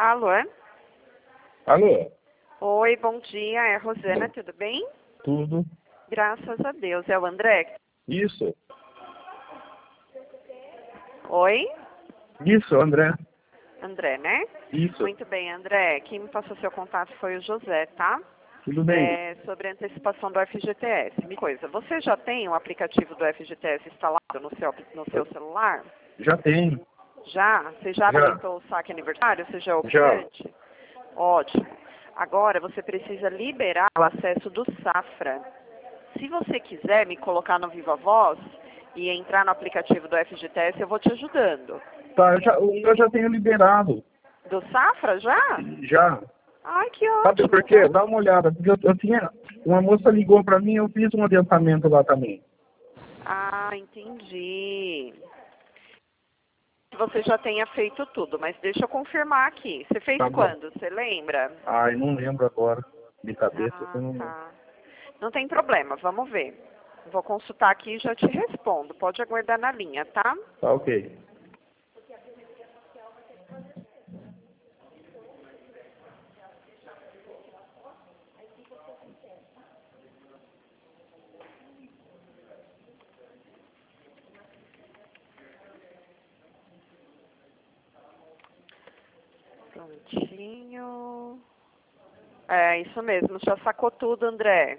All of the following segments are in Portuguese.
Alô? Alô? Oi, bom dia. É a Rosana, tudo bem? Tudo? Graças a Deus. É o André? Isso. Oi? Isso, André. André, né? Isso. Muito bem, André. Quem me passou seu contato foi o José, tá? Tudo bem? Sobre a antecipação do FGTS. Me coisa, você já tem o aplicativo do FGTS instalado no seu celular? Já tem. Já? Você já habilitou o saque aniversário? Você já é optante? Ótimo. Agora você precisa liberar o acesso do Safra. Se você quiser me colocar no Viva Voz e entrar no aplicativo do FGTS, eu vou te ajudando. Tá, eu já tenho liberado. Do Safra já? Já. Ai, que Sabe ótimo. por quê? Dá uma olhada. Porque eu tinha... Uma moça ligou pra mim, eu fiz um adiantamento lá também. Ah, entendi. Você já tenha feito tudo, mas deixa eu confirmar aqui. Você fez Tá bom. quando? Você lembra? Ai, não lembro agora. De cabeça, Ah, eu não lembro. tá. Não tem problema, vamos ver. Vou consultar aqui e já te respondo. Pode aguardar na linha, tá? Tá ok. Prontinho. É, isso mesmo. Já sacou tudo, André?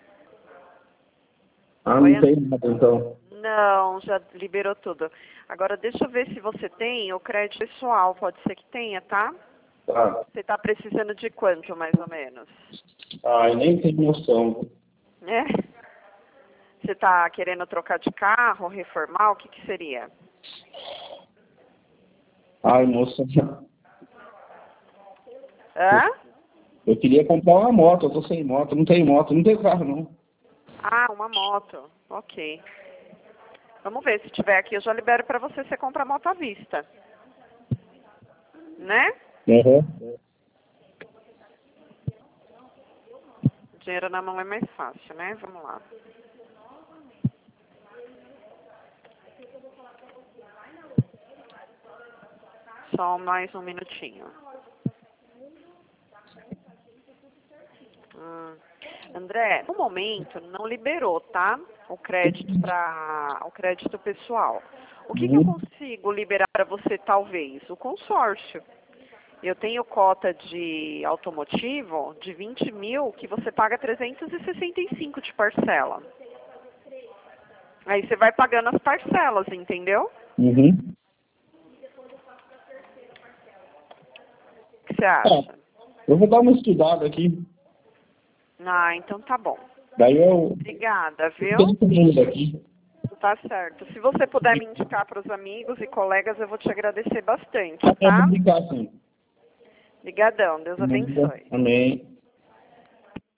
Ah, Oi, não tem nada então. Não, já liberou tudo. Agora, deixa eu ver se você tem o crédito pessoal. Pode ser que tenha, tá? Tá. Você está precisando de quanto, mais ou menos? Ai, nem tenho noção. É? Você está querendo trocar de carro, reformar? O que que seria? Ai, moça. Hã? Eu queria comprar uma moto, eu tô sem moto, não tenho moto, não tenho carro não. Ah, uma moto. Ok. Vamos ver, se tiver aqui eu já libero para você, você compra a moto à vista. Né? Uhum. Dinheiro na mão é mais fácil, né? Vamos lá. Só mais um minutinho. André, no momento não liberou, tá? O crédito pessoal. O que que eu consigo liberar para você, talvez? O consórcio. Eu tenho cota de automotivo de 20 mil que você paga 365 de parcela. Aí você vai pagando as parcelas, entendeu? Uhum. O que você acha? Eu vou dar uma estudada aqui. Ah, então tá bom. Daí eu Obrigada, viu? tenho aqui. Tá certo. Se você puder me indicar para os amigos e colegas, eu vou te agradecer bastante, Tá bom, tá? obrigado, sim. Obrigadão. Deus abençoe. Amém.